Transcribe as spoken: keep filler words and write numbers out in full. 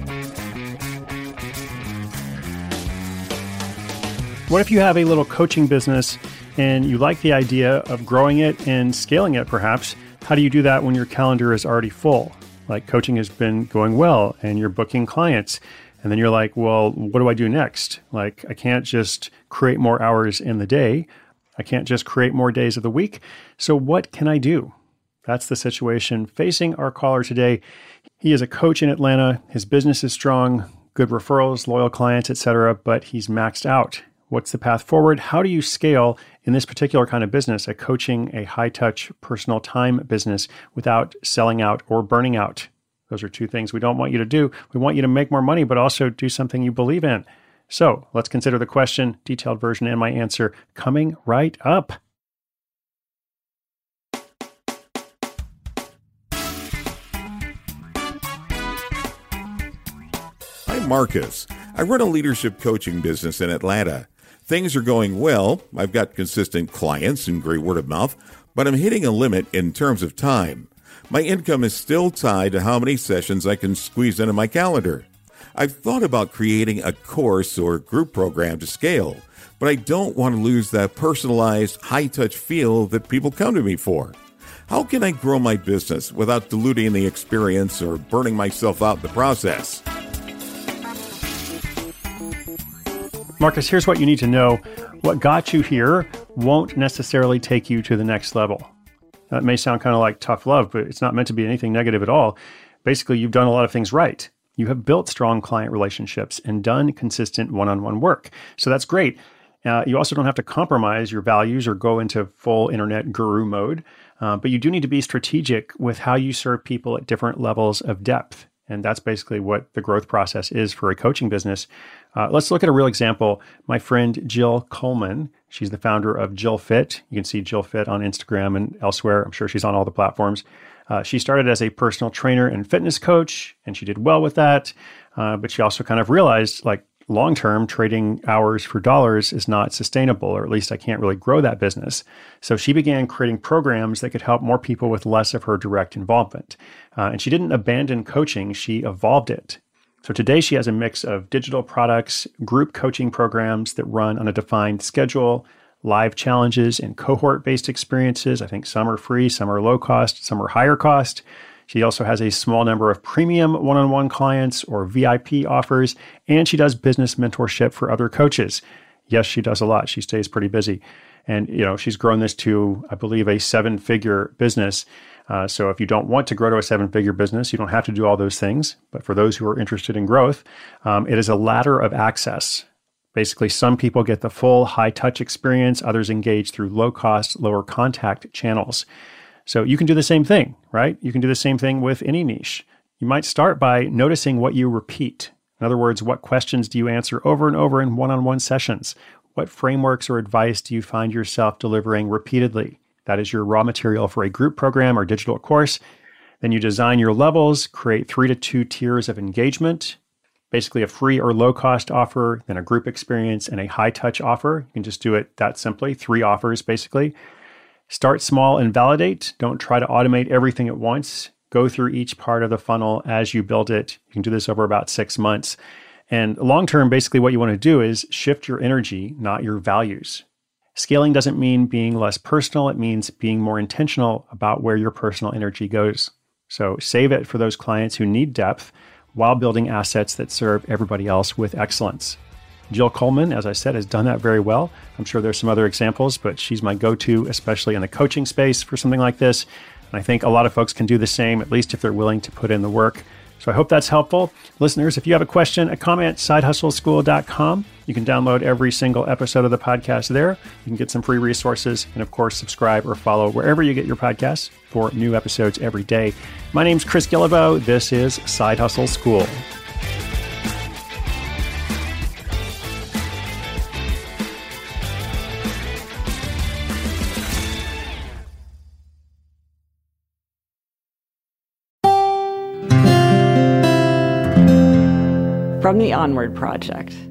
What if you have a little coaching business and you like the idea of growing it and scaling it perhaps? How do you do that when your calendar is already full? Like coaching has been going well and you're booking clients. And then you're like, well, what do I do next? Like, I can't just create more hours in the day. I can't just create more days of the week. So what can I do? That's the situation facing our caller today. He is a coach in Atlanta. His business is strong, good referrals, loyal clients, et cetera, but he's maxed out. What's the path forward? How do you scale in this particular kind of business, a coaching, a high-touch personal time business without selling out or burning out? Those are two things we don't want you to do. We want you to make more money, but also do something you believe in. So let's consider the question, detailed version, and my answer coming right up. I'm Marcus. I run a leadership coaching business in Atlanta. Things are going well. I've got consistent clients and great word of mouth, but I'm hitting a limit in terms of time. My income is still tied to how many sessions I can squeeze into my calendar. I've thought about creating a course or group program to scale, but I don't want to lose that personalized, high-touch feel that people come to me for. How can I grow my business without diluting the experience or burning myself out in the process? Marcus, here's what you need to know. What got you here won't necessarily take you to the next level. That may sound kind of like tough love, but it's not meant to be anything negative at all. Basically, you've done a lot of things right. You have built strong client relationships and done consistent one-on-one work. So that's great. Uh, you also don't have to compromise your values or go into full internet guru mode, uh, but you do need to be strategic with how you serve people at different levels of depth. And that's basically what the growth process is for a coaching business. Uh, let's look at a real example. My friend Jill Coleman, she's the founder of Jill Fit. You can see Jill Fit on Instagram and elsewhere. I'm sure she's on all the platforms. Uh, she started as a personal trainer and fitness coach, and she did well with that. Uh, but she also kind of realized, like, long-term trading hours for dollars is not sustainable, or at least I can't really grow that business. So she began creating programs that could help more people with less of her direct involvement. Uh, and she didn't abandon coaching, she evolved it. So today she has a mix of digital products, group coaching programs that run on a defined schedule, live challenges, and cohort-based experiences. I think some are free, some are low cost, some are higher cost. She also has a small number of premium one-on-one clients or V I P offers, and she does business mentorship for other coaches. Yes, she does a lot. She stays pretty busy. And, you know, she's grown this to, I believe, a seven-figure business. Uh, so if you don't want to grow to a seven-figure business, you don't have to do all those things. But for those who are interested in growth, um, it is a ladder of access. Basically, some people get the full high-touch experience. Others engage through low-cost, lower-contact channels. So you can do the same thing, right? You can do the same thing with any niche. You might start by noticing what you repeat. In other words, what questions do you answer over and over in one-on-one sessions? What frameworks or advice do you find yourself delivering repeatedly? That is your raw material for a group program or digital course. Then you design your levels, create three to two tiers of engagement, basically a free or low-cost offer, then a group experience, and a high-touch offer. You can just do it that simply, three offers basically. Start small and validate. Don't try to automate everything at once. Go through each part of the funnel as you build it. You can do this over about six months. And long-term, basically what you want to do is shift your energy, not your values. Scaling doesn't mean being less personal. It means being more intentional about where your personal energy goes. So save it for those clients who need depth while building assets that serve everybody else with excellence. Jill Coleman, as I said, has done that very well. I'm sure there's some other examples, but she's my go-to, especially in the coaching space for something like this. And I think a lot of folks can do the same, at least if they're willing to put in the work. So I hope that's helpful. Listeners, if you have a question, a comment, side hustle school dot com. You can download every single episode of the podcast there. You can get some free resources and, of course, subscribe or follow wherever you get your podcasts for new episodes every day. My name's Chris Guillebeau. This is Side Hustle School. From the Onward Project.